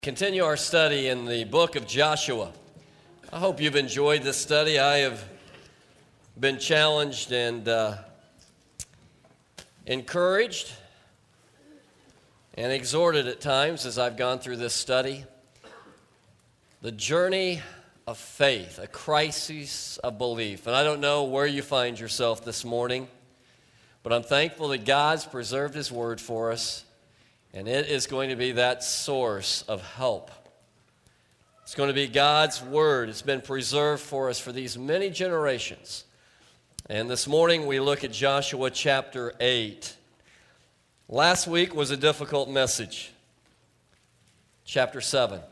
Continue our study in the book of Joshua. I hope you've enjoyed this study. I have been challenged and encouraged and exhorted at times as I've gone through this study. The journey of faith, a crisis of belief. And I don't know where you find yourself this morning, but I'm thankful that God's preserved His Word for us. And it is going to be that source of help. It's going to be God's Word. It's been preserved for us for these many generations. And this morning we look at Joshua chapter 8. Last week was a difficult message. Chapter 7.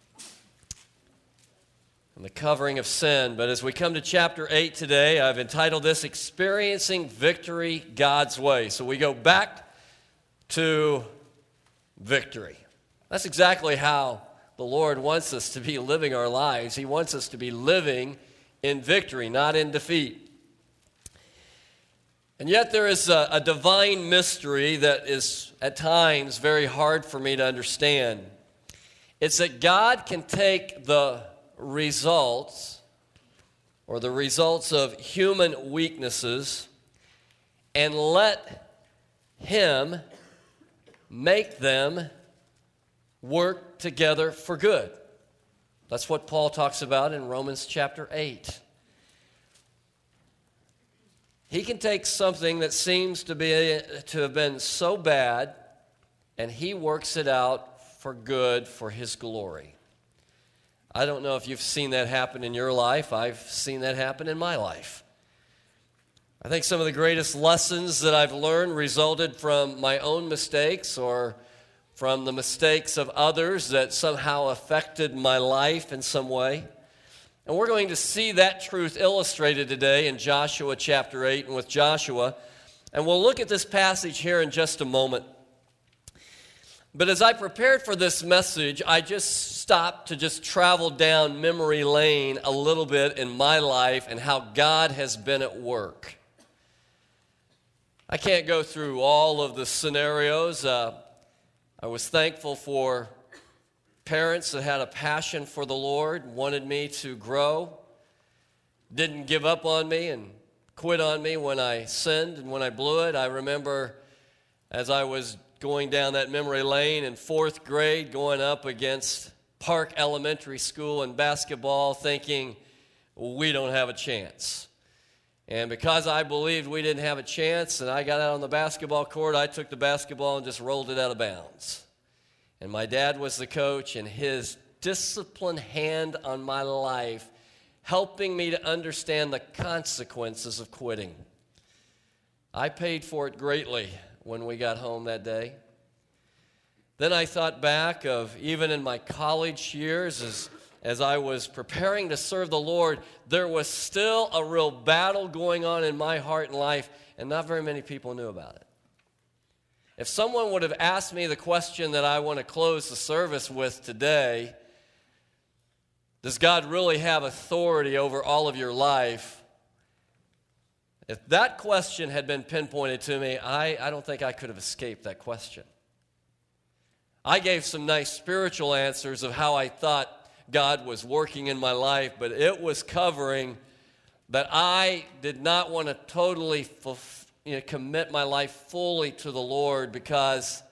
And the covering of sin. But as we come to chapter 8 today, I've entitled this, Experiencing Victory God's Way. So we go back to victory. That's exactly how the Lord wants us to be living our lives. He wants us to be living in victory, not in defeat. And yet there is a divine mystery that is at times very hard for me to understand. It's that God can take the results or the results of human weaknesses and let Him make them work together for good. That's what Paul talks about in Romans chapter 8. He can take something that seems to have been so bad, and He works it out for good for His glory. I don't know if you've seen that happen in your life. I've seen that happen in my life. I think some of the greatest lessons that I've learned resulted from my own mistakes or from the mistakes of others that somehow affected my life in some way. And we're going to see that truth illustrated today in Joshua chapter 8 and with Joshua. And we'll look at this passage here in just a moment. But as I prepared for this message, I just stopped to just travel down memory lane a little bit in my life and how God has been at work. I can't go through all of the scenarios. I was thankful for parents that had a passion for the Lord, wanted me to grow, didn't give up on me and quit on me when I sinned and when I blew it. I remember as I was going down that memory lane in fourth grade, going up against Park Elementary School in basketball, thinking, we don't have a chance. And because I believed we didn't have a chance and I got out on the basketball court, I took the basketball and just rolled it out of bounds. And my dad was the coach, and his disciplined hand on my life, helping me to understand the consequences of quitting. I paid for it greatly when we got home that day. Then I thought back of even in my college years as I was preparing to serve the Lord, there was still a real battle going on in my heart and life, and not very many people knew about it. If someone would have asked me the question that I want to close the service with today, does God really have authority over all of your life? If that question had been pinpointed to me, I don't think I could have escaped that question. I gave some nice spiritual answers of how I thought God was working in my life, but it was covering that I did not want to totally commit my life fully to the Lord because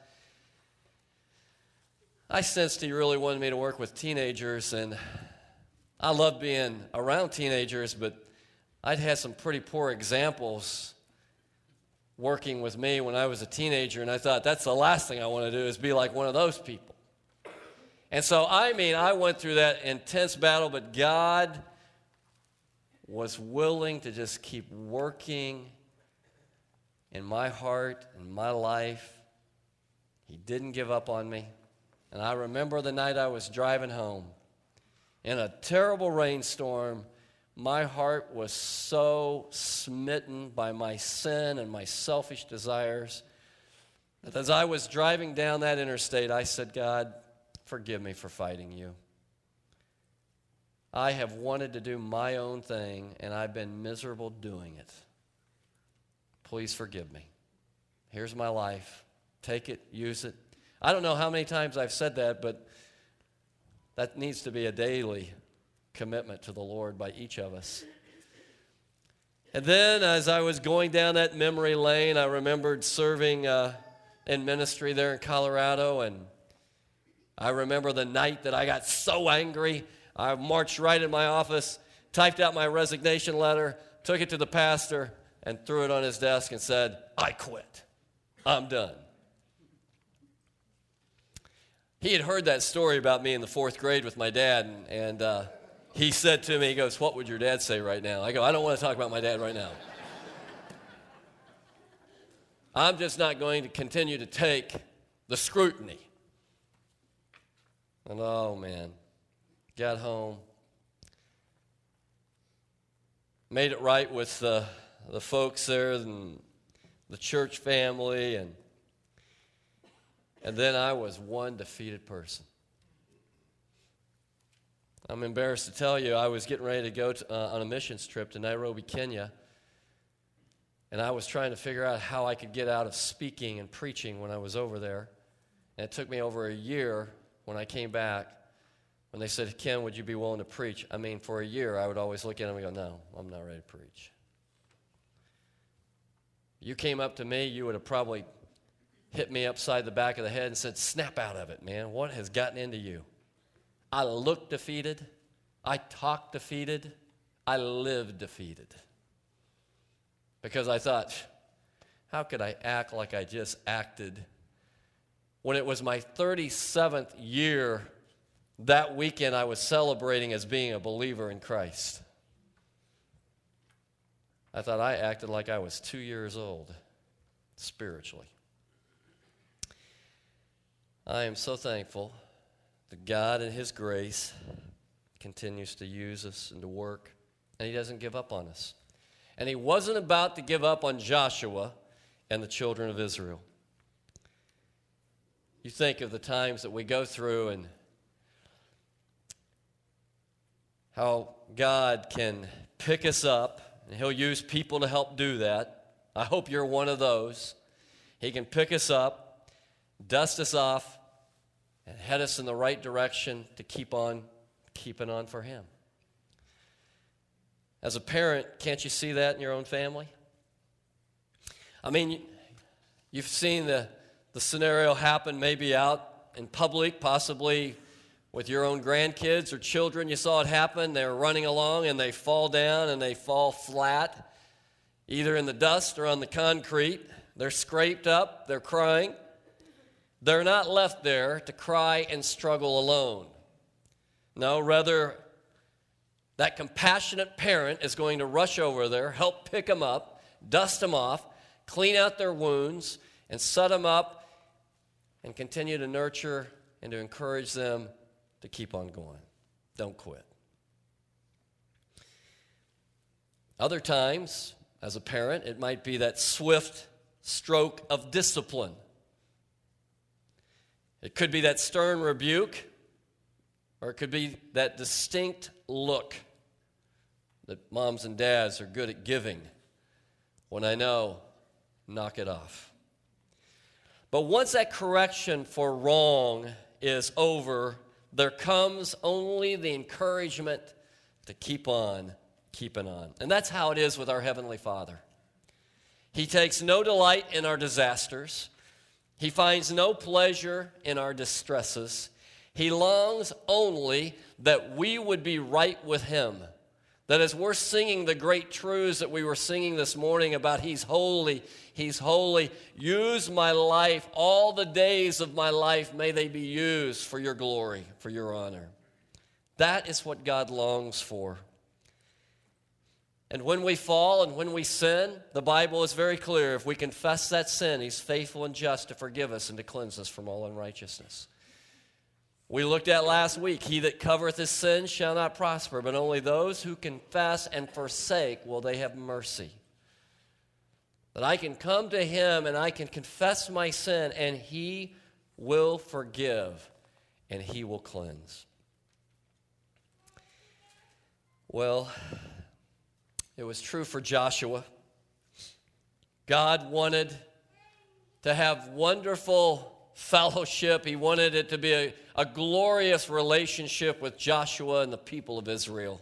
I sensed He really wanted me to work with teenagers, and I love being around teenagers, but I'd had some pretty poor examples working with me when I was a teenager, and I thought that's the last thing I want to do is be like one of those people. And so, I went through that intense battle, but God was willing to just keep working in my heart, in my life. He didn't give up on me. And I remember the night I was driving home in a terrible rainstorm. My heart was so smitten by my sin and my selfish desires that as I was driving down that interstate, I said, God, forgive me for fighting you. I have wanted to do my own thing, and I've been miserable doing it. Please forgive me. Here's my life. Take it, use it. I don't know how many times I've said that, but That needs to be a daily commitment to the Lord by each of us. And then as I was going down that memory lane, I remembered serving in ministry there in Colorado, and I remember the night that I got so angry, I marched right in my office, typed out my resignation letter, took it to the pastor, and threw it on his desk and said, "I quit. I'm done." He had heard that story about me in the 4th grade with my dad, and he said to me, he goes, "What would your dad say right now?" I go, "I don't want to talk about my dad right now. I'm just not going to continue to take the scrutiny." And oh man, got home, made it right with the folks there and the church family, and then I was one defeated person. I'm embarrassed to tell you, I was getting ready to go on a missions trip to Nairobi, Kenya, and I was trying to figure out how I could get out of speaking and preaching when I was over there. And it took me over a year when I came back, when they said, "Ken, would you be willing to preach?" I mean, for a year, I would always look at them and go, "No, I'm not ready to preach." You came up to me, you would have probably hit me upside the back of the head and said, "Snap out of it, man. What has gotten into you?" I looked defeated. I talked defeated. I lived defeated. Because I thought, how could I act like I just acted when it was my 37th year that weekend I was celebrating as being a believer in Christ? I thought I acted like I was 2 years old spiritually. I am so thankful that God in His grace continues to use us and to work, and He doesn't give up on us. And He wasn't about to give up on Joshua and the children of Israel. You think of the times that we go through and how God can pick us up, and He'll use people to help do that. I hope you're one of those. He can pick us up, dust us off, and head us in the right direction to keep on keeping on for Him. As a parent, can't you see that in your own family? I mean, you've seen the scenario happen maybe out in public, possibly with your own grandkids or children. You saw it happen. They're running along and they fall down and they fall flat, either in the dust or on the concrete. They're scraped up. They're crying. They're not left there to cry and struggle alone. No, rather, that compassionate parent is going to rush over there, help pick them up, dust them off, clean out their wounds, and set them up and continue to nurture and to encourage them to keep on going. Don't quit. Other times, as a parent, it might be that swift stroke of discipline. It could be that stern rebuke, or it could be that distinct look that moms and dads are good at giving when I know, knock it off. But once that correction for wrong is over, there comes only the encouragement to keep on keeping on. And that's how it is with our Heavenly Father. He takes no delight in our disasters. He finds no pleasure in our distresses. He longs only that we would be right with Him. That as we're singing the great truths that we were singing this morning about He's holy, use my life, all the days of my life, may they be used for your glory, for your honor. That is what God longs for. And when we fall and when we sin, the Bible is very clear. If we confess that sin, He's faithful and just to forgive us and to cleanse us from all unrighteousness. We looked at last week, he that covereth his sin shall not prosper, but only those who confess and forsake will they have mercy. That I can come to Him and I can confess my sin and He will forgive and He will cleanse. Well, it was true for Joshua. God wanted to have wonderful fellowship. He wanted it to be a glorious relationship with Joshua and the people of Israel.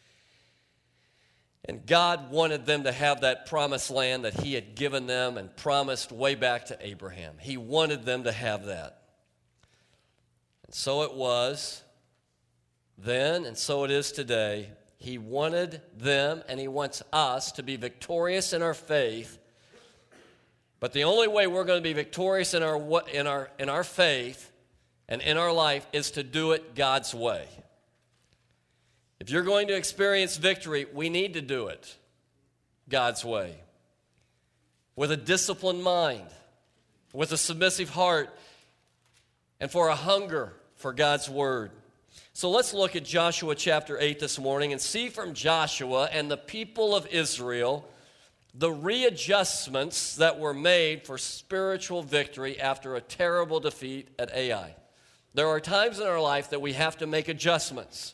And God wanted them to have that promised land that he had given them and promised way back to Abraham. He wanted them to have that. And so it was then, and so it is today. He wanted them, and he wants us to be victorious in our faith. But the only way we're going to be victorious in our faith and in our life is to do it God's way. If you're going to experience victory, we need to do it God's way. With a disciplined mind, with a submissive heart, and for a hunger for God's word. So let's look at Joshua chapter 8 this morning and see from Joshua and the people of Israel the readjustments that were made for spiritual victory after a terrible defeat at Ai. There are times in our life that we have to make adjustments.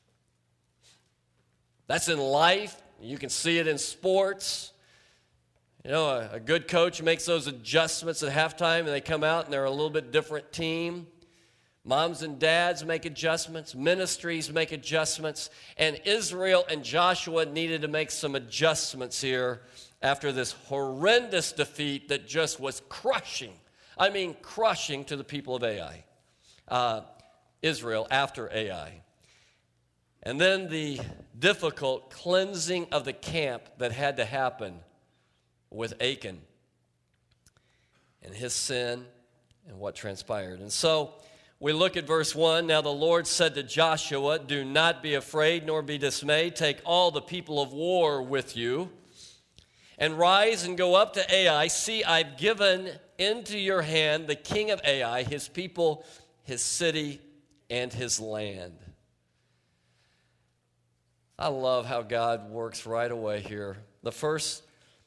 That's in life. You can see it in sports. You know, a good coach makes those adjustments at halftime, and they come out and they're a little bit different team. Moms and dads make adjustments. Ministries make adjustments. And Israel and Joshua needed to make some adjustments here after this horrendous defeat that just was crushing. I mean, crushing to the people of Ai. Israel after Ai. And then the difficult cleansing of the camp that had to happen with Achan and his sin and what transpired. And so we look at verse 1. Now the Lord said to Joshua, "Do not be afraid nor be dismayed. Take all the people of war with you and rise and go up to Ai. See, I've given into your hand the king of Ai, his people, his city, and his land." I love how God works right away here. The first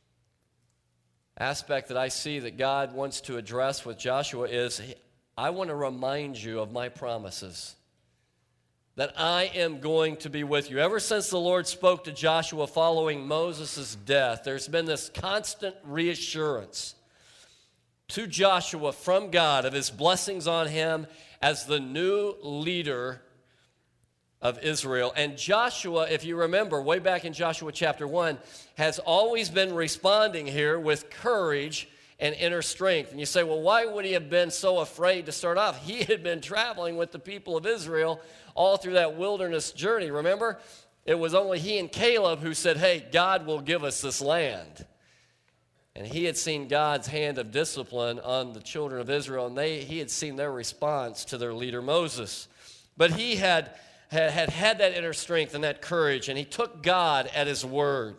aspect that I see that God wants to address with Joshua is, I want to remind you of my promises, that I am going to be with you. Ever since the Lord spoke to Joshua following Moses' death, there's been this constant reassurance to Joshua from God of his blessings on him as the new leader of Israel. And Joshua, if you remember, way back in Joshua chapter 1, has always been responding here with courage and inner strength. And you say, well, why would he have been so afraid to start off? He had been traveling with the people of Israel all through that wilderness journey. Remember? It was only he and Caleb who said, hey, God will give us this land. And he had seen God's hand of discipline on the children of Israel, and he had seen their response to their leader Moses. But he had that inner strength and that courage, and he took God at his word.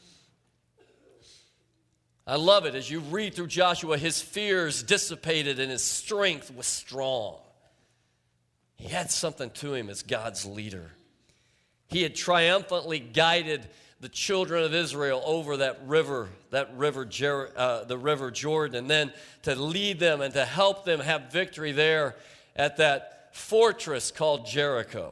I love it. As you read through Joshua, his fears dissipated and his strength was strong. He had something to him as God's leader. He had triumphantly guided the children of Israel over the river Jordan, and then to lead them and to help them have victory there at that fortress called Jericho.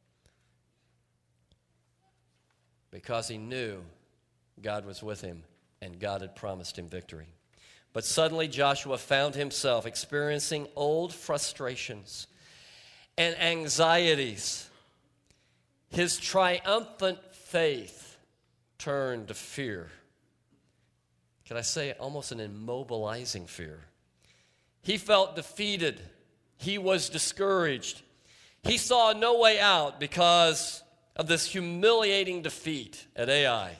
Because he knew God was with him and God had promised him victory. But suddenly Joshua found himself experiencing old frustrations and anxieties. His triumphant faith turned to fear. Can I say almost an immobilizing fear? He felt defeated. He was discouraged. He saw no way out because of this humiliating defeat at Ai.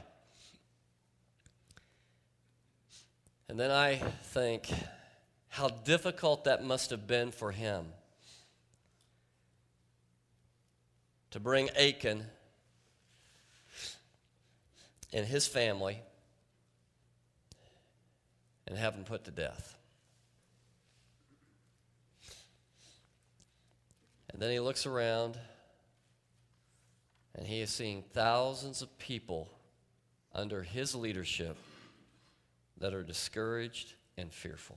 And then I think how difficult that must have been for him to bring Achan and his family and have him put to death. And then he looks around and he is seeing thousands of people under his leadership that are discouraged and fearful.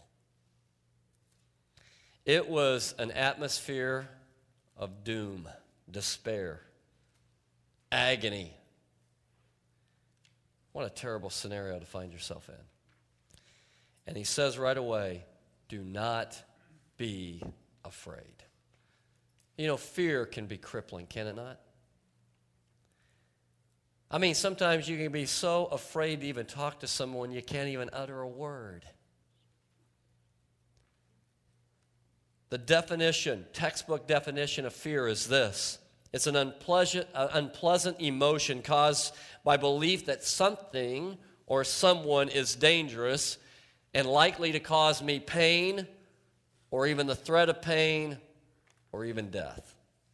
It was an atmosphere of doom, despair, agony. What a terrible scenario to find yourself in. And he says right away, do not be afraid. You know, fear can be crippling, can it not? I mean, sometimes you can be so afraid to even talk to someone you can't even utter a word. The definition, textbook definition of fear is this. It's an unpleasant emotion caused by belief that something or someone is dangerous and likely to cause me pain or even the threat of pain or even death.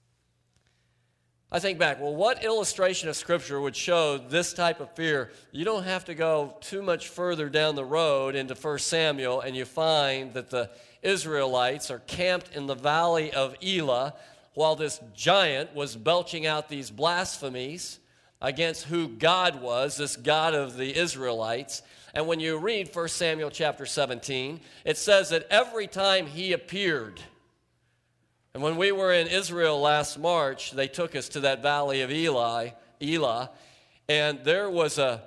I think back, well, what illustration of Scripture would show this type of fear? You don't have to go too much further down the road into 1 Samuel, and you find that the Israelites are camped in the valley of Elah while this giant was belching out these blasphemies against who God was, this God of the Israelites. And when you read 1 Samuel chapter 17, it says that every time he appeared, and when we were in Israel last March, they took us to that valley of Elah, and there was a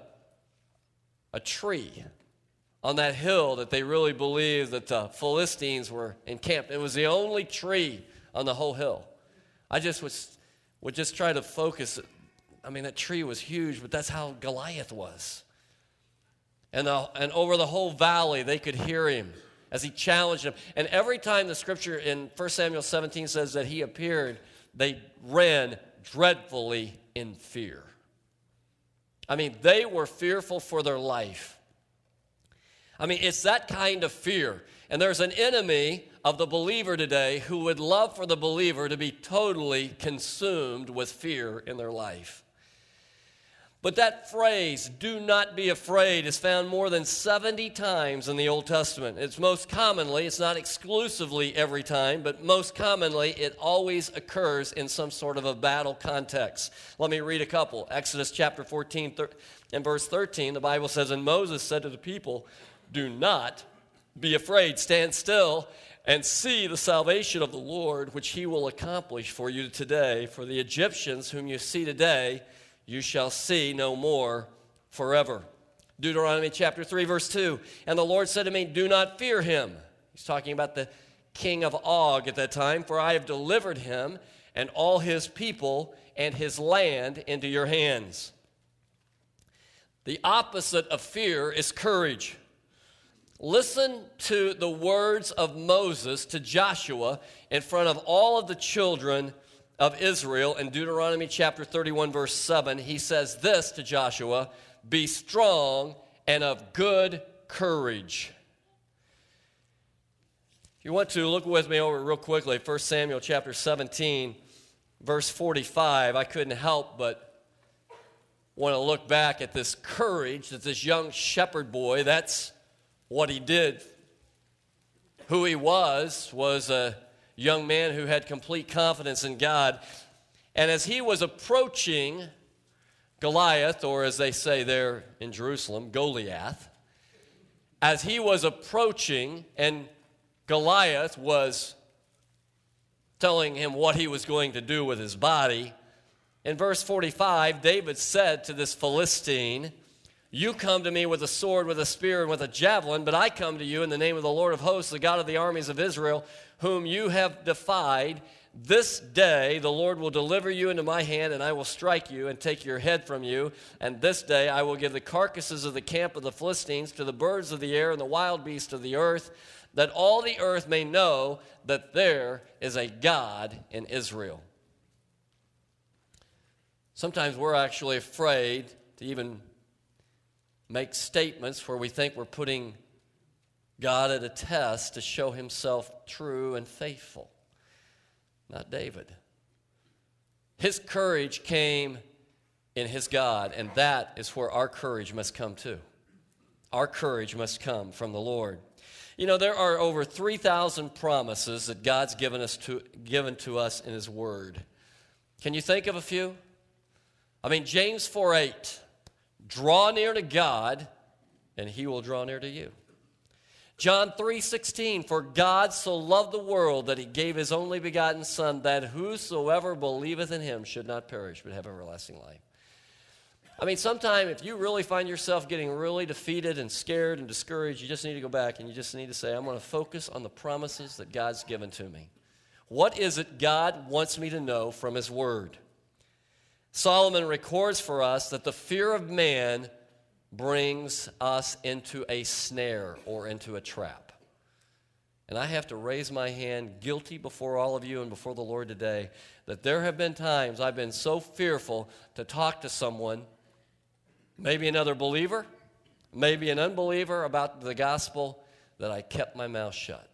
tree on that hill that they really believed that the Philistines were encamped. It was the only tree on the whole hill. I just would just try to focus. I mean, that tree was huge, but that's how Goliath was. And over the whole valley, they could hear him as he challenged them. And every time the scripture in 1 Samuel 17 says that he appeared, they ran dreadfully in fear. I mean, they were fearful for their life. I mean, it's that kind of fear. And there's an enemy of the believer today who would love for the believer to be totally consumed with fear in their life. But that phrase, do not be afraid, is found more than 70 times in the Old Testament. It's most commonly, it's not exclusively every time, but most commonly it always occurs in some sort of a battle context. Let me read a couple. Exodus chapter 14 and verse 13, the Bible says, and Moses said to the people, do not be afraid, stand still and see the salvation of the Lord, which he will accomplish for you today. For the Egyptians whom you see today, you shall see no more forever. Deuteronomy chapter 3, verse 2. And the Lord said to me, do not fear him. He's talking about the king of Og at that time. For I have delivered him and all his people and his land into your hands. The opposite of fear is courage. Listen to the words of Moses to Joshua in front of all of the children of Israel. In Deuteronomy chapter 31, verse 7, he says this to Joshua, be strong and of good courage. If you want to, look with me over real quickly, 1 Samuel chapter 17, verse 45. I couldn't help but want to look back at this courage that this young shepherd boy, that's what he did. Who he was a young man who had complete confidence in God. And as he was approaching Goliath, or as they say there in Jerusalem, Goliath, as he was approaching and Goliath was telling him what he was going to do with his body, in verse 45, David said to this Philistine, you come to me with a sword, with a spear, and with a javelin, but I come to you in the name of the Lord of hosts, the God of the armies of Israel, whom you have defied. This day the Lord will deliver you into my hand, and I will strike you and take your head from you. And this day I will give the carcasses of the camp of the Philistines to the birds of the air and the wild beasts of the earth, that all the earth may know that there is a God in Israel. Sometimes we're actually afraid to even make statements where we think we're putting God at a test to show himself true and faithful. Not David. His courage came in his God, and that is where our courage must come too. Our courage must come from the Lord. You know, there are over 3,000 promises that God's given to us in his word. Can you think of a few? I mean, James 4:8. Draw near to God, and he will draw near to you. John 3:16, for God so loved the world that he gave his only begotten Son, that whosoever believeth in him should not perish, but have everlasting life. I mean, sometime if you really find yourself getting really defeated and scared and discouraged, you just need to go back and you just need to say, I'm going to focus on the promises that God's given to me. What is it God wants me to know from his word? Solomon records for us that the fear of man brings us into a snare or into a trap. And I have to raise my hand, guilty before all of you and before the Lord today, that there have been times I've been so fearful to talk to someone, maybe another believer, maybe an unbeliever, about the gospel, that I kept my mouth shut.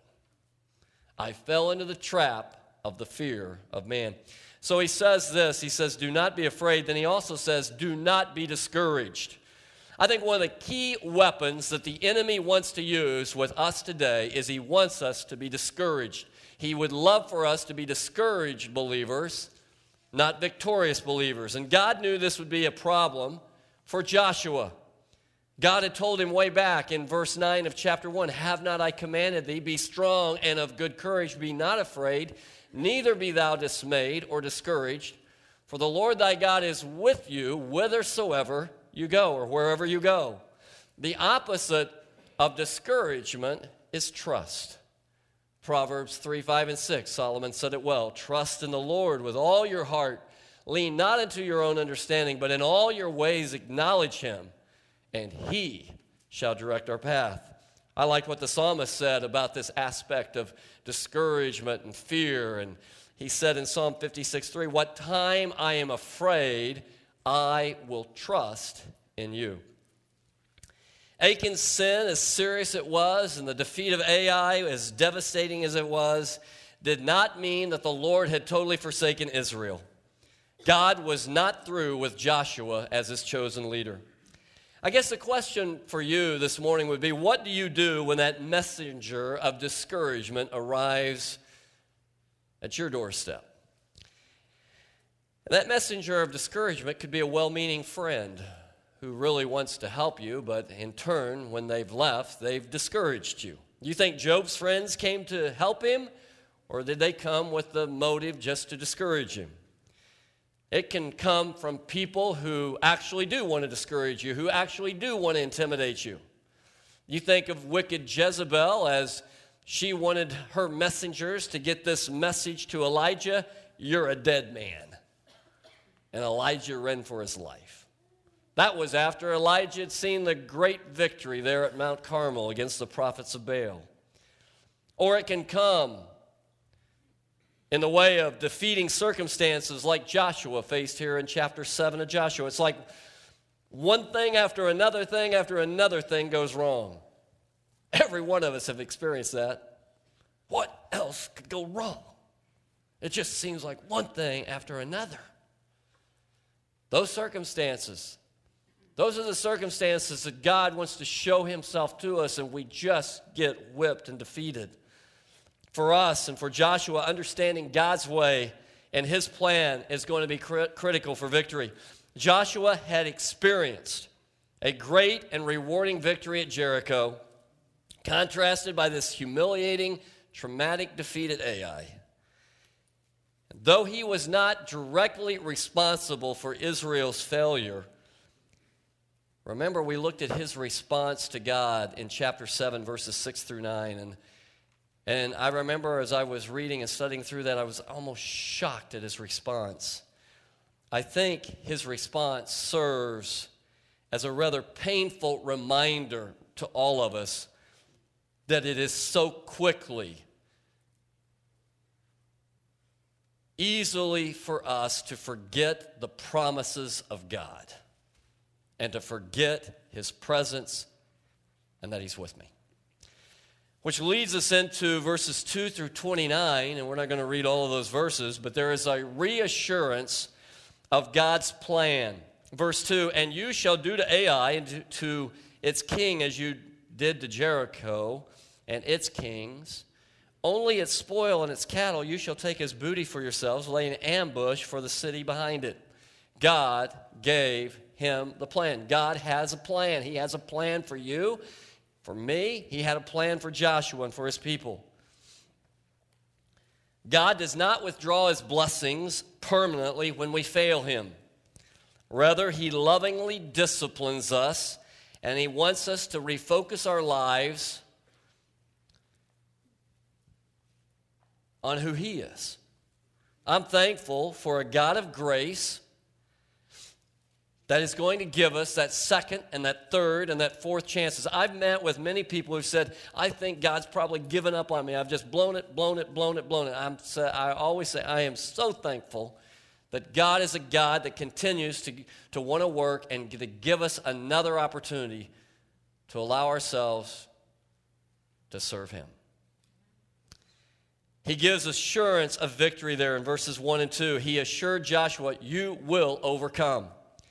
I fell into the trap of the fear of man. So he says this, he says, do not be afraid. Then he also says, do not be discouraged. I think one of the key weapons that the enemy wants to use with us today is he wants us to be discouraged. He would love for us to be discouraged believers, not victorious believers. And God knew this would be a problem for Joshua. God had told him way back in verse 9 of chapter 1, have not I commanded thee, be strong and of good courage, be not afraid, neither be thou dismayed or discouraged, for the Lord thy God is with you whithersoever you go, or wherever you go. The opposite of discouragement is trust. Proverbs 3, 5, and 6, Solomon said it well. Trust in the Lord with all your heart. Lean not into your own understanding, but in all your ways acknowledge him, and he shall direct our path. I like what the psalmist said about this aspect of discouragement and fear. And he said in Psalm 56:3, what time I am afraid, I will trust in you. Achan's sin, as serious it was, and the defeat of Ai, as devastating as it was, did not mean that the Lord had totally forsaken Israel. God was not through with Joshua as his chosen leader. I guess the question for you this morning would be, what do you do when that messenger of discouragement arrives at your doorstep? And that messenger of discouragement could be a well-meaning friend who really wants to help you, but in turn, when they've left, they've discouraged you. You think Job's friends came to help him, or did they come with the motive just to discourage him? It can come from people who actually do want to discourage you, who actually do want to intimidate you. You think of wicked Jezebel as she wanted her messengers to get this message to Elijah, you're a dead man. And Elijah ran for his life. That was after Elijah had seen the great victory there at Mount Carmel against the prophets of Baal. Or it can come in the way of defeating circumstances like Joshua faced here in chapter 7 of Joshua. It's like one thing after another thing goes wrong. Every one of us have experienced that. What else could go wrong? It just seems like one thing after another. Those are the circumstances that God wants to show himself to us, and we just get whipped and defeated. For us and for Joshua, understanding God's way and his plan is going to be critical for victory. Joshua had experienced a great and rewarding victory at Jericho, contrasted by this humiliating, traumatic defeat at Ai. Though he was not directly responsible for Israel's failure, remember we looked at his response to God in chapter 7, verses 6 through 9, and I remember as I was reading and studying through that, I was almost shocked at his response. I think his response serves as a rather painful reminder to all of us that it is so quickly, easily for us to forget the promises of God and to forget his presence and that he's with me. Which leads us into verses 2 through 29, and we're not going to read all of those verses, but there is a reassurance of God's plan. Verse 2, and you shall do to Ai and to its king as you did to Jericho and its kings. Only its spoil and its cattle you shall take as booty for yourselves, lay an ambush for the city behind it. God gave him the plan. God has a plan. He has a plan for you. For me, he had a plan for Joshua and for his people. God does not withdraw his blessings permanently when we fail him. Rather, he lovingly disciplines us, and he wants us to refocus our lives on who he is. I'm thankful for a God of grace that is going to give us that second and that third and that fourth chances. I've met with many people who've said, I think God's probably given up on me. I've just blown it. I always say, I am so thankful that God is a God that continues to want to work and to give us another opportunity to allow ourselves to serve him. He gives assurance of victory there in verses 1 and 2. He assured Joshua, you will overcome.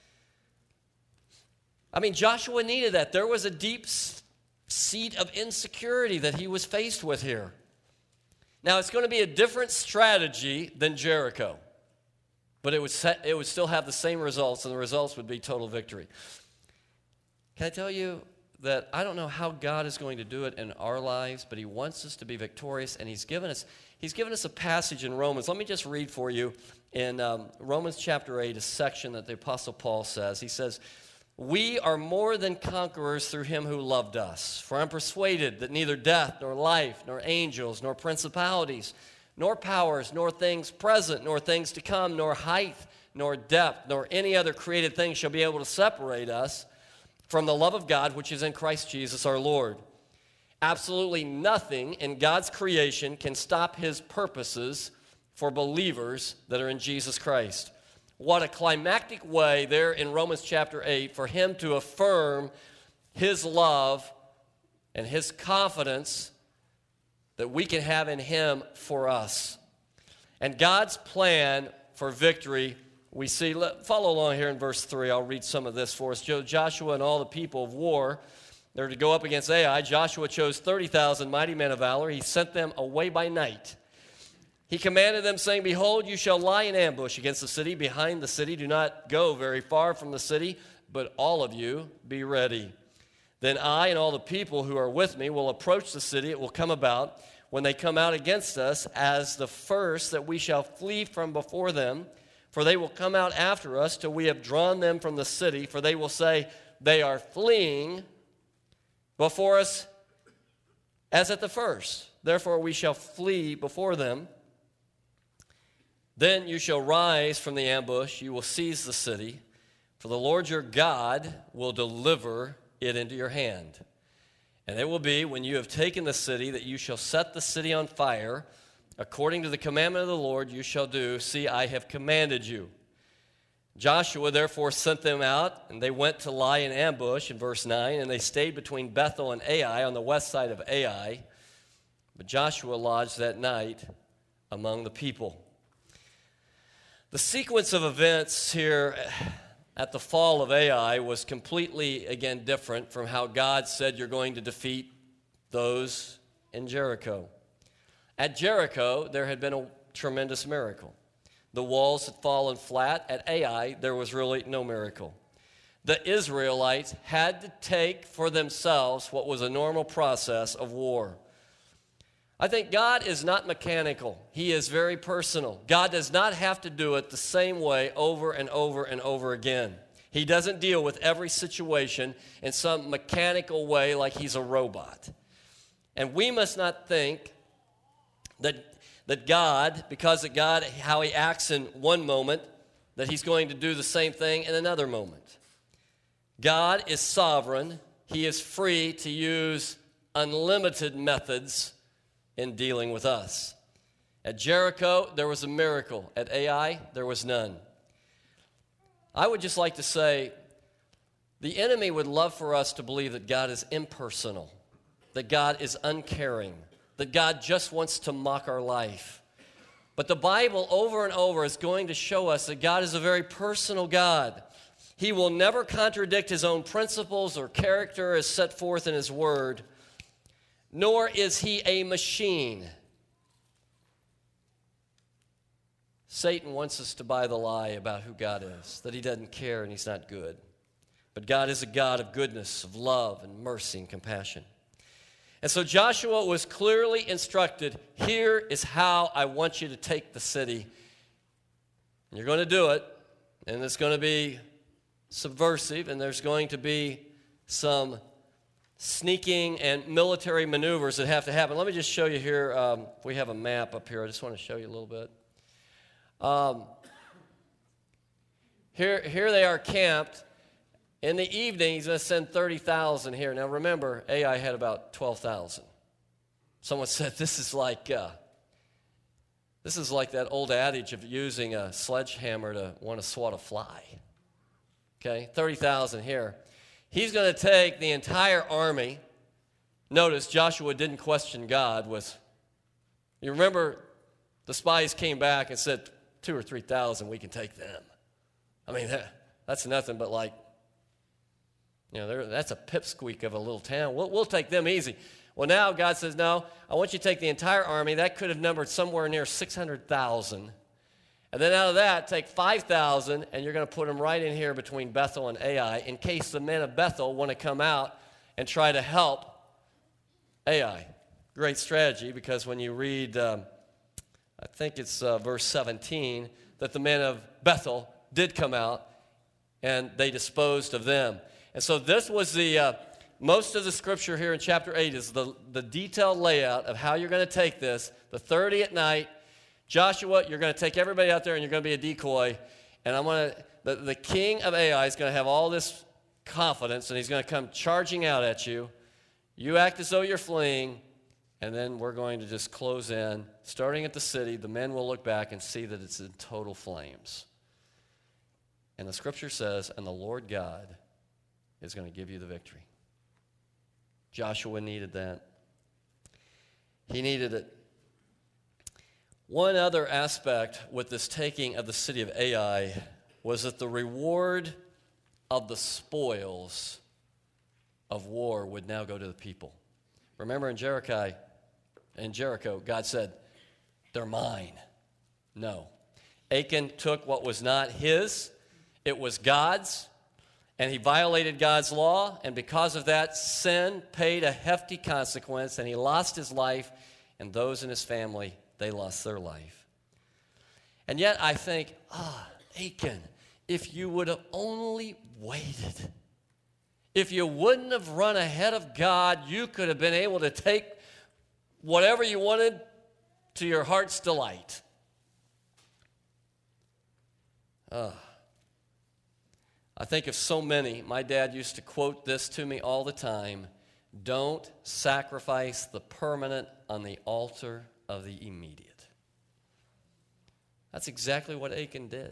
I mean, Joshua needed that. There was a deep seat of insecurity that he was faced with here. Now, it's going to be a different strategy than Jericho, but it would still have the same results, and the results would be total victory. Can I tell you that I don't know how God is going to do it in our lives, but he wants us to be victorious, and he's given us a passage in Romans. Let me just read for you in Romans chapter 8, a section that the Apostle Paul says. He says, we are more than conquerors through him who loved us. For I'm persuaded that neither death, nor life, nor angels, nor principalities, nor powers, nor things present, nor things to come, nor height, nor depth, nor any other created thing shall be able to separate us from the love of God which is in Christ Jesus our Lord. Absolutely nothing in God's creation can stop his purposes for believers that are in Jesus Christ. What a climactic way there in Romans chapter 8 for him to affirm his love and his confidence that we can have in him for us. And God's plan for victory, we see, follow along here in verse 3. I'll read some of this for us. Joshua and all the people of war, they're to go up against Ai. Joshua chose 30,000 mighty men of valor. He sent them away by night. He commanded them, saying, behold, you shall lie in ambush against the city, behind the city. Do not go very far from the city, but all of you be ready. Then I and all the people who are with me will approach the city. It will come about, when they come out against us, as the first that we shall flee from before them. For they will come out after us till we have drawn them from the city. For they will say, they are fleeing before us as at the first. Therefore we shall flee before them. Then you shall rise from the ambush, you will seize the city, for the Lord your God will deliver it into your hand. And it will be, when you have taken the city, that you shall set the city on fire. According to the commandment of the Lord you shall do. See, I have commanded you. Joshua therefore sent them out, and they went to lie in ambush, in verse 9, and they stayed between Bethel and Ai, on the west side of Ai. But Joshua lodged that night among the people. The sequence of events here at the fall of Ai was completely, again, different from how God said you're going to defeat those in Jericho. At Jericho, there had been a tremendous miracle. The walls had fallen flat. At Ai, there was really no miracle. The Israelites had to take for themselves what was a normal process of war. I think God is not mechanical. He is very personal. God does not have to do it the same way over and over and over again. He doesn't deal with every situation in some mechanical way like he's a robot. And we must not think that God, because of God, how he acts in one moment, that he's going to do the same thing in another moment. God is sovereign. He is free to use unlimited methods in dealing with us. At Jericho, there was a miracle. At Ai, there was none. I would just like to say, the enemy would love for us to believe that God is impersonal, that God is uncaring, that God just wants to mock our life. But the Bible over and over is going to show us that God is a very personal God. He will never contradict his own principles or character as set forth in his word, nor is he a machine. Satan wants us to buy the lie about who God is, that he doesn't care and he's not good. But God is a God of goodness, of love and mercy and compassion. And so Joshua was clearly instructed, here is how I want you to take the city. And you're going to do it, and it's going to be subversive, and there's going to be some sneaking and military maneuvers that have to happen. Let me just show you here. We have a map up here. I just want to show you a little bit. Here they are camped. In the evening, he's going to send 30,000 here. Now remember, Ai had about 12,000. Someone said this is like that old adage of using a sledgehammer to want to swat a fly. Okay, 30,000 here. He's going to take the entire army. Notice Joshua didn't question God with, you remember the spies came back and said 2,000 or 3,000, we can take them. I mean, that's nothing but like, that's a pipsqueak of a little town. We'll take them easy. Well, now God says, no, I want you to take the entire army. That could have numbered somewhere near 600,000. And then out of that, take 5,000, and you're going to put them right in here between Bethel and Ai in case the men of Bethel want to come out and try to help Ai. Great strategy, because when you read, I think it's verse 17, that the men of Bethel did come out, and they disposed of them. And so this was most of the scripture here in chapter 8 is the detailed layout of how you're going to take this. The 30 at night, Joshua, you're going to take everybody out there and you're going to be a decoy. And the king of Ai is going to have all this confidence and he's going to come charging out at you. You act as though you're fleeing, and then we're going to just close in. Starting at the city, the men will look back and see that it's in total flames. And the scripture says, and the Lord God is going to give you the victory. Joshua needed that. He needed it. One other aspect with this taking of the city of Ai was that the reward of the spoils of war would now go to the people. Remember in Jericho, God said, they're mine. No. Achan took what was not his, it was God's, and he violated God's law, and because of that, sin paid a hefty consequence, and he lost his life, and those in his family, they lost their life. And yet I think, Achan, if you would have only waited, if you wouldn't have run ahead of God, you could have been able to take whatever you wanted to your heart's delight. I think of so many. My dad used to quote this to me all the time. Don't sacrifice the permanent on the altar of the immediate. That's exactly what Achan did.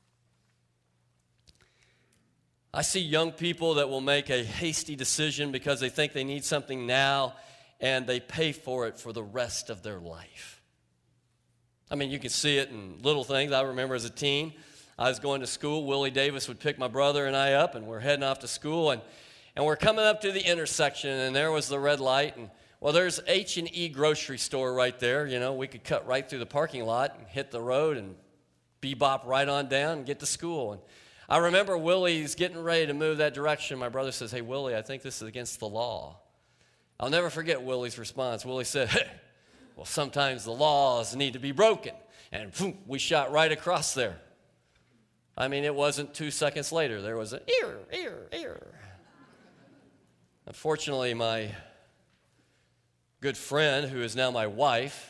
I see young people that will make a hasty decision because they think they need something now, and they pay for it for the rest of their life. I mean, you can see it in little things. I remember as a teen, I was going to school. Willie Davis would pick my brother and I up, and we're heading off to school, and we're coming up to the intersection, and there was the red light, and well, there's H&E grocery store right there. You know, we could cut right through the parking lot and hit the road and bebop right on down and get to school. And I remember Willie's getting ready to move that direction. My brother says, hey, Willie, I think this is against the law. I'll never forget Willie's response. Willie said, hey, well, sometimes the laws need to be broken. And boom, we shot right across there. I mean, it wasn't 2 seconds later. There was an ear. Unfortunately, my good friend, who is now my wife,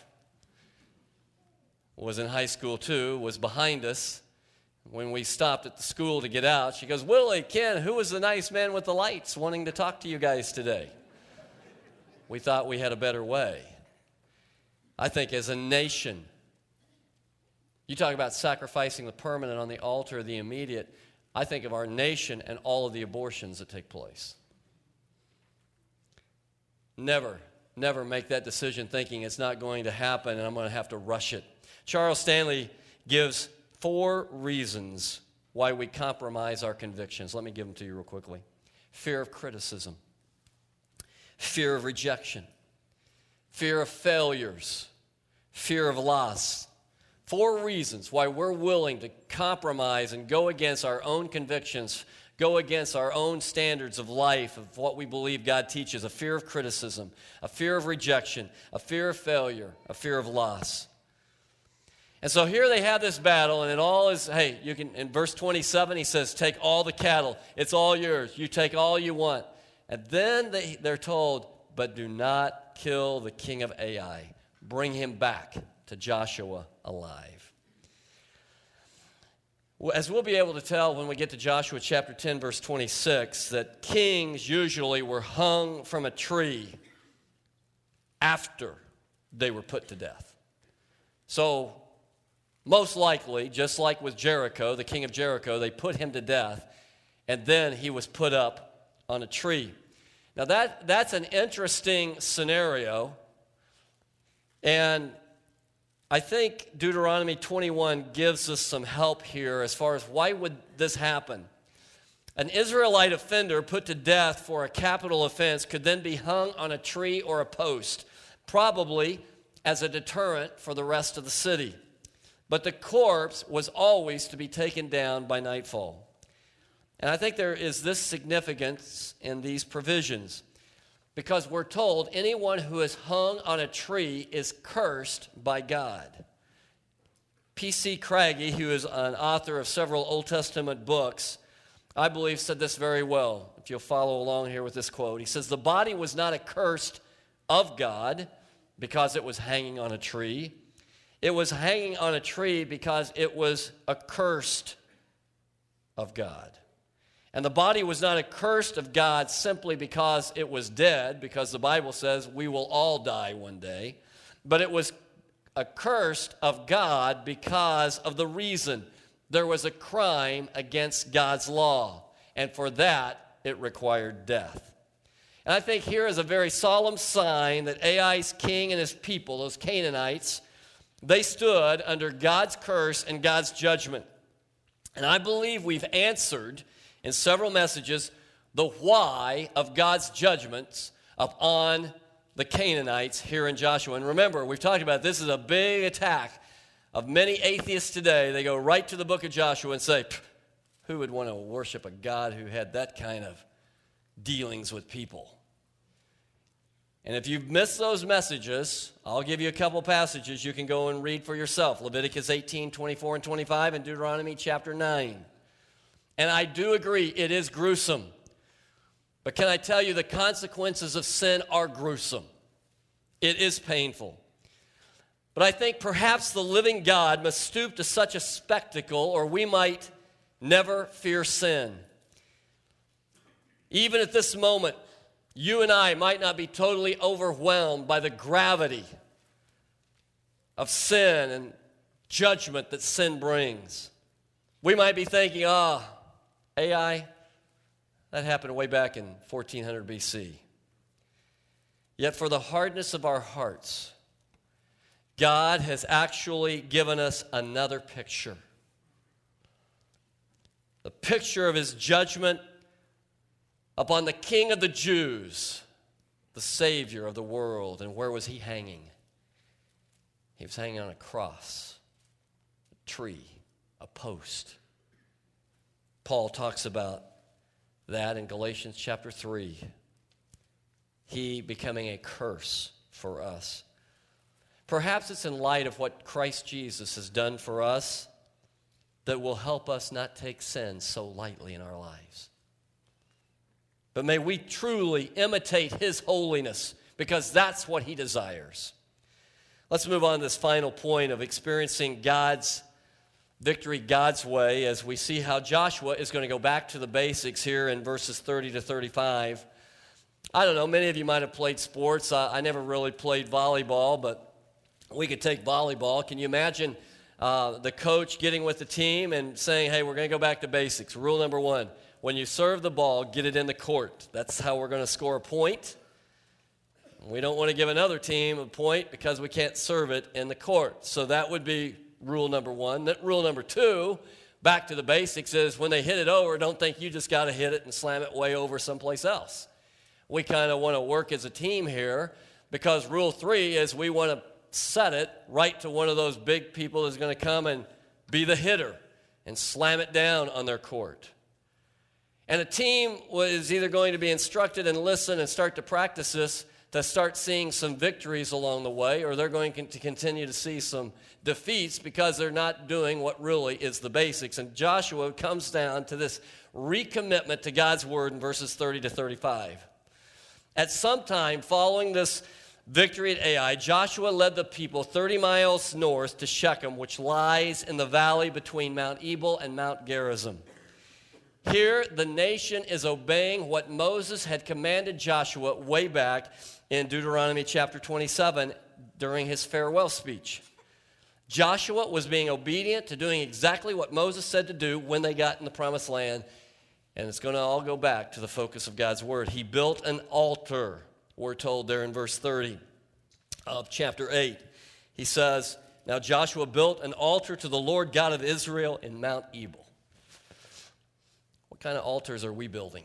was in high school too, was behind us. When we stopped at the school to get out, she goes, Willie, Ken, who was the nice man with the lights wanting to talk to you guys today? We thought we had a better way. I think as a nation, you talk about sacrificing the permanent on the altar of the immediate. I think of our nation and all of the abortions that take place. Never make that decision thinking it's not going to happen and I'm going to have to rush it. Charles Stanley gives 4 reasons why we compromise our convictions. Let me give them to you real quickly. Fear of criticism, fear of rejection, fear of failures, fear of loss. 4 reasons why we're willing to compromise and go against our own convictions, go against our own standards of life, of what we believe God teaches. A fear of criticism, a fear of rejection, a fear of failure, a fear of loss. And so here they have this battle, and it all is, hey, you can, in verse 27, he says, take all the cattle. It's all yours. You take all you want. And then they're told, but do not kill the king of Ai. Bring him back to Joshua alive. As we'll be able to tell when we get to Joshua chapter 10, verse 26, that kings usually were hung from a tree after they were put to death. So, most likely, just like with Jericho, the king of Jericho, they put him to death, and then he was put up on a tree. Now, that's an interesting scenario, and I think Deuteronomy 21 gives us some help here as far as why would this happen. An Israelite offender put to death for a capital offense could then be hung on a tree or a post, probably as a deterrent for the rest of the city. But the corpse was always to be taken down by nightfall. And I think there is this significance in these provisions, because we're told anyone who is hung on a tree is cursed by God. P.C. Craigie, who is an author of several Old Testament books, I believe said this very well, if you'll follow along here with this quote. He says, the body was not accursed of God because it was hanging on a tree. It was hanging on a tree because it was accursed of God. And the body was not accursed of God simply because it was dead, because the Bible says we will all die one day. But it was accursed of God because of the reason there was a crime against God's law. And for that, it required death. And I think here is a very solemn sign that Ai's king and his people, those Canaanites, they stood under God's curse and God's judgment. And I believe we've answered in several messages the why of God's judgments upon the Canaanites here in Joshua. And remember, we've talked about this is a big attack of many atheists today. They go right to the book of Joshua and say, who would want to worship a God who had that kind of dealings with people? And if you've missed those messages, I'll give you a couple passages you can go and read for yourself. Leviticus 18, 24 and 25, and Deuteronomy chapter 9. And I do agree, it is gruesome. But can I tell you, the consequences of sin are gruesome. It is painful. But I think perhaps the living God must stoop to such a spectacle, or we might never fear sin. Even at this moment, you and I might not be totally overwhelmed by the gravity of sin and judgment that sin brings. We might be thinking, Ai, that happened way back in 1400 BC. Yet for the hardness of our hearts, God has actually given us another picture. The picture of his judgment upon the King of the Jews, the Savior of the world. And where was he hanging? He was hanging on a cross, a tree, a post. Paul talks about that in Galatians chapter 3. He becoming a curse for us. Perhaps it's in light of what Christ Jesus has done for us that will help us not take sin so lightly in our lives. But may we truly imitate his holiness, because that's what he desires. Let's move on to this final point of experiencing God's victory God's way, as we see how Joshua is going to go back to the basics here in verses 30 to 35. I don't know, many of you might have played sports. I never really played volleyball, but we could take volleyball. Can you imagine the coach getting with the team and saying, hey, we're going to go back to basics. Rule number 1. When you serve the ball, get it in the court. That's how we're going to score a point. We don't want to give another team a point because we can't serve it in the court. So that would be rule number 1. Then rule number 2, back to the basics, is when they hit it over, don't think you just got to hit it and slam it way over someplace else. We kind of want to work as a team here, because rule 3 is we want to set it right to one of those big people that's going to come and be the hitter and slam it down on their court. And a team is either going to be instructed and listen and start to practice this to start seeing some victories along the way, or they're going to continue to see some defeats because they're not doing what really is the basics. And Joshua comes down to this recommitment to God's word in verses 30 to 35. At some time following this victory at Ai, Joshua led the people 30 miles north to Shechem, which lies in the valley between Mount Ebal and Mount Gerizim. Here, the nation is obeying what Moses had commanded Joshua way back in Deuteronomy chapter 27 during his farewell speech. Joshua was being obedient to doing exactly what Moses said to do when they got in the promised land, and it's going to all go back to the focus of God's word. He built an altar, we're told there in verse 30 of chapter 8. He says, "Now Joshua built an altar to the Lord God of Israel in Mount Ebal." What kind of altars are we building?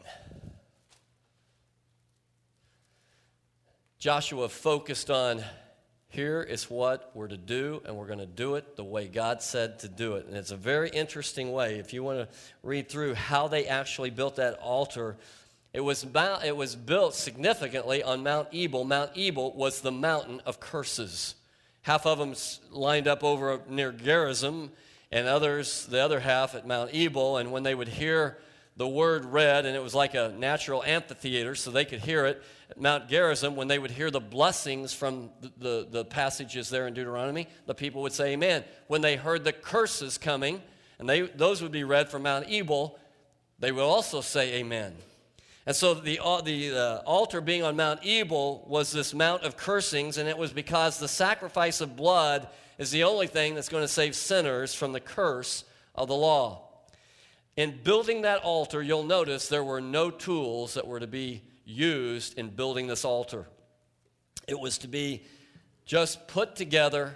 Joshua focused on, here is what we're to do, and we're going to do it the way God said to do it. And it's a very interesting way. If you want to read through how they actually built that altar, it was built significantly on Mount Ebal. Mount Ebal was the mountain of curses. Half of them lined up over near Gerizim, and the other half at Mount Ebal. And when they would hear the word read, and it was like a natural amphitheater, so they could hear it. At Mount Gerizim, when they would hear the blessings from the passages there in Deuteronomy, the people would say amen. When they heard the curses coming, and those would be read from Mount Ebal, they would also say amen. And so the altar being on Mount Ebal was this mount of cursings, and it was because the sacrifice of blood is the only thing that's going to save sinners from the curse of the law. In building that altar, you'll notice there were no tools that were to be used in building this altar. It was to be just put together,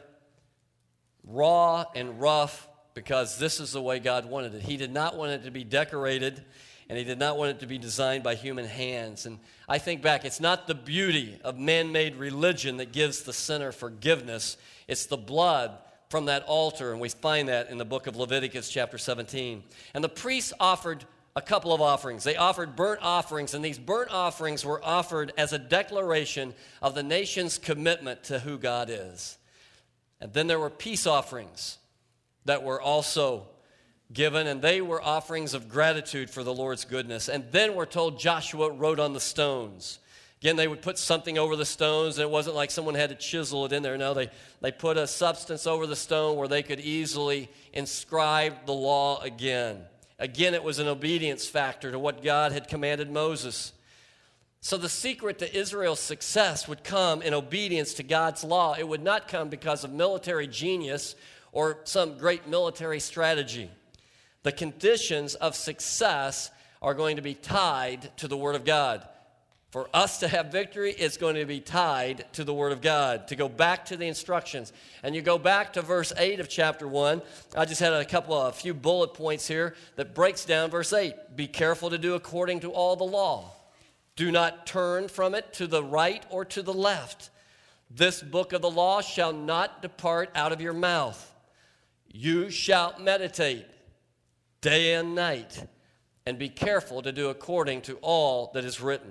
raw and rough, because this is the way God wanted it. He did not want it to be decorated, and he did not want it to be designed by human hands. And I think back, it's not the beauty of man-made religion that gives the sinner forgiveness. It's the blood from that altar, and we find that in the book of Leviticus chapter 17. And the priests offered a couple of offerings. They offered burnt offerings, and these burnt offerings were offered as a declaration of the nation's commitment to who God is. And then there were peace offerings that were also given, and they were offerings of gratitude for the Lord's goodness. And then we're told Joshua wrote on the stones. Again, they would put something over the stones, and it wasn't like someone had to chisel it in there. No, they put a substance over the stone where they could easily inscribe the law again. Again, it was an obedience factor to what God had commanded Moses. So the secret to Israel's success would come in obedience to God's law. It would not come because of military genius or some great military strategy. The conditions of success are going to be tied to the Word of God. For us to have victory, it's going to be tied to the Word of God. To go back to the instructions. And you go back to verse 8 of chapter 1. I just had a few bullet points here that breaks down verse 8. Be careful to do according to all the law. Do not turn from it to the right or to the left. This book of the law shall not depart out of your mouth. You shall meditate day and night, and be careful to do according to all that is written.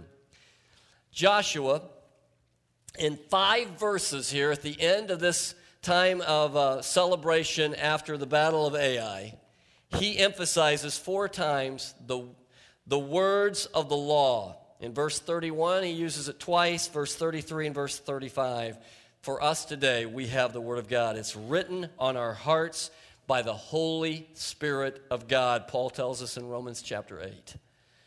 Joshua, in 5 verses here at the end of this time of celebration after the Battle of Ai, he emphasizes 4 times the words of the law. In verse 31, he uses it twice, verse 33 and verse 35. For us today, we have the Word of God. It's written on our hearts by the Holy Spirit of God, Paul tells us in Romans chapter 8.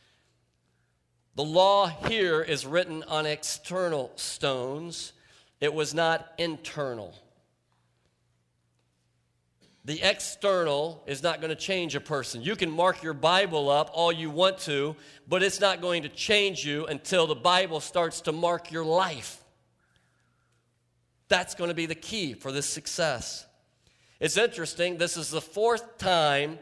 The law here is written on external stones. It was not internal. The external is not going to change a person. You can mark your Bible up all you want to, but it's not going to change you until the Bible starts to mark your life. That's going to be the key for this success. It's interesting, this is the 4th time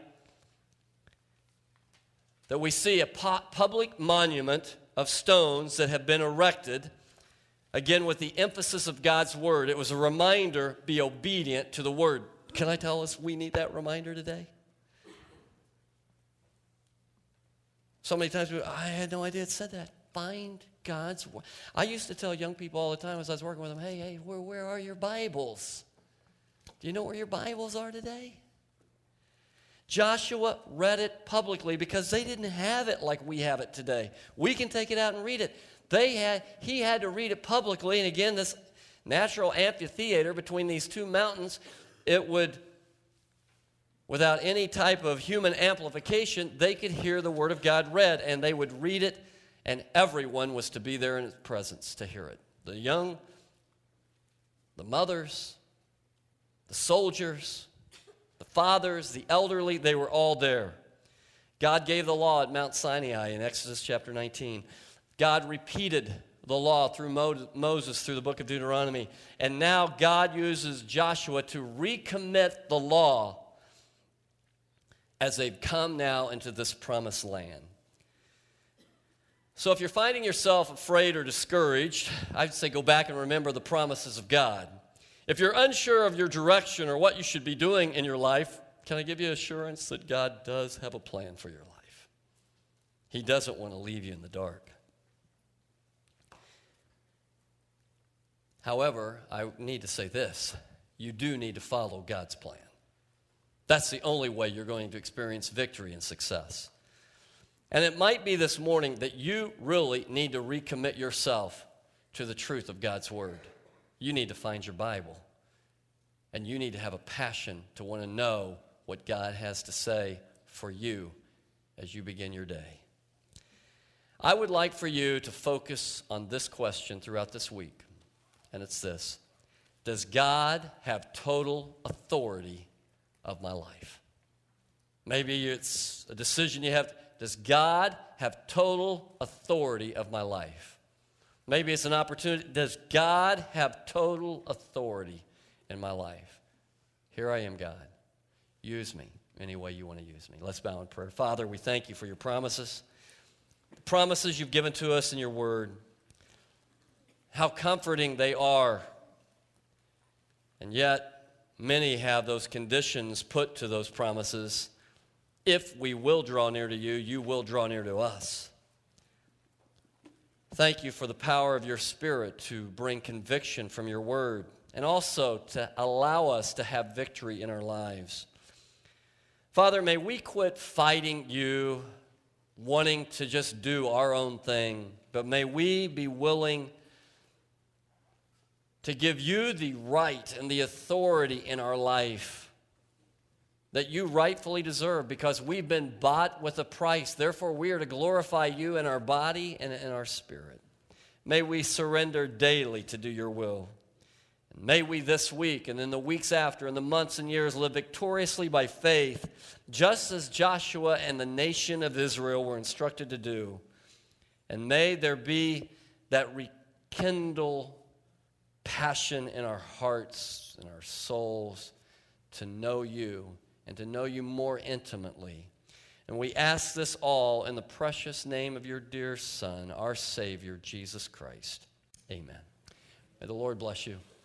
that we see a public monument of stones that have been erected, again with the emphasis of God's Word. It was a reminder, be obedient to the Word. Can I tell us we need that reminder today? So many times I had no idea it said that. find God's word. I used to tell young people all the time as I was working with them, hey, where are your Bibles? Do you know where your Bibles are today? Joshua read it publicly because they didn't have it like we have it today. We can take it out and read it. He had to read it publicly, and again, this natural amphitheater between these two mountains, it would, without any type of human amplification, they could hear the Word of God read, and they would read it, and everyone was to be there in His presence to hear it. The young, the mothers, the soldiers, the fathers, the elderly, they were all there. God gave the law at Mount Sinai in Exodus chapter 19. God repeated the law through Moses through the book of Deuteronomy. And now God uses Joshua to recommit the law as they've come now into this promised land. So if you're finding yourself afraid or discouraged, I'd say go back and remember the promises of God. If you're unsure of your direction or what you should be doing in your life, can I give you assurance that God does have a plan for your life? He doesn't want to leave you in the dark. However, I need to say this. You do need to follow God's plan. That's the only way you're going to experience victory and success. And it might be this morning that you really need to recommit yourself to the truth of God's Word. You need to find your Bible. And you need to have a passion to want to know what God has to say for you as you begin your day. I would like for you to focus on this question throughout this week. And it's this: does God have total authority of my life? Maybe it's a decision you have. Does God have total authority of my life? Maybe it's an opportunity. Does God have total authority in my life? Here I am, God. Use me any way you want to use me. Let's bow in prayer. Father, we thank you for your promises, the promises you've given to us in your word. How comforting they are. And yet, many have those conditions put to those promises. If we will draw near to you, you will draw near to us. Thank you for the power of your Spirit to bring conviction from your word and also to allow us to have victory in our lives. Father, may we quit fighting you, wanting to just do our own thing, but may we be willing to give you the right and the authority in our life that you rightfully deserve, because we've been bought with a price. Therefore, we are to glorify you in our body and in our spirit. May we surrender daily to do your will. And may we this week and in the weeks after and the months and years live victoriously by faith, just as Joshua and the nation of Israel were instructed to do. And may there be that rekindle passion in our hearts and our souls to know you and to know you more intimately. And we ask this all in the precious name of your dear Son, our Savior, Jesus Christ. Amen. May the Lord bless you.